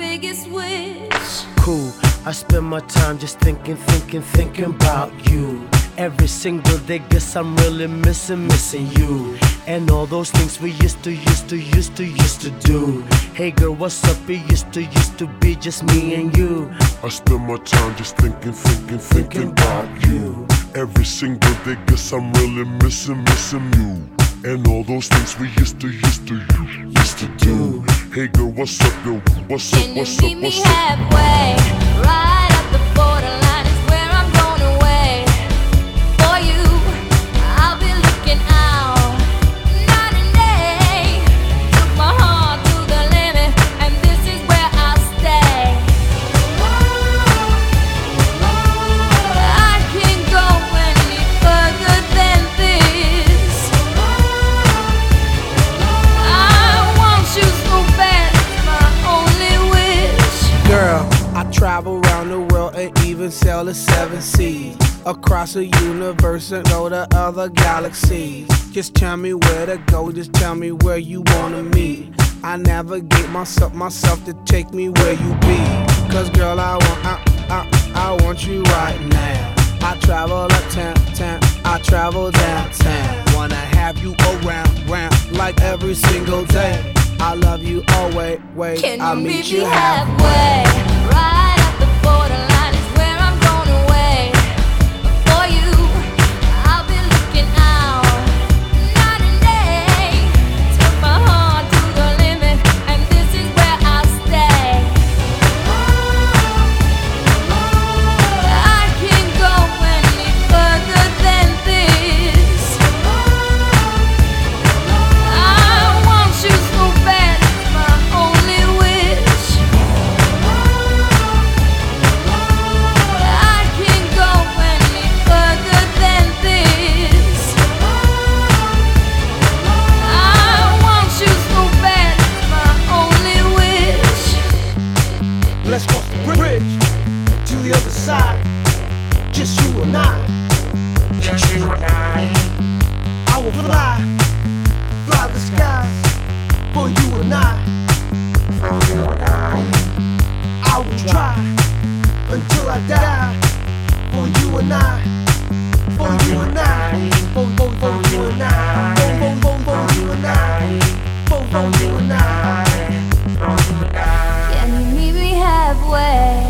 biggest wish. Cool, I spend my time just thinking about you. Every single day, guess I'm really missing you. And all those things we used to do. Hey girl, what's up? It used to be just me and you. I spend my time just thinking about you. Every single day, guess I'm really missing you. And all those things we used to do. Hey girl, what's up, girl? What's up, Can you what's up, meet me what's up? halfway? Right up the borderline is where I'm going away. For you, I'll be looking out night and day. Took my heart to the limit, and this is where I'll stay. I can't go any further than this. I want you so bad, it's my only wish. Girl, I travel around the world and even sail the 7 seas. Across the universe and go to other galaxies. Just tell me where to go, just tell me where you wanna meet. I navigate myself to take me where you be. Cause girl, I want you right now. I travel uptown, I travel downtown. Wanna have you around like every single day. I love you always, Can I'll you meet meet you me halfway. halfway? Right up the borderline is where I'm going away. For you, I'll be looking out night and day. Took my heart to the limit, and this is where I'll stay. I can't go any further than this. I want you so bad, it's my only wish. I can't go any further than this. I want you so bad, it's my only wish. Let's cross the bridge to the other side. Just you and I. Just you and I will fly the skies for you and I. For you and I will try until I die. For you and I. For you and I. For you and I. For you and I. For you and I. Can you meet me halfway?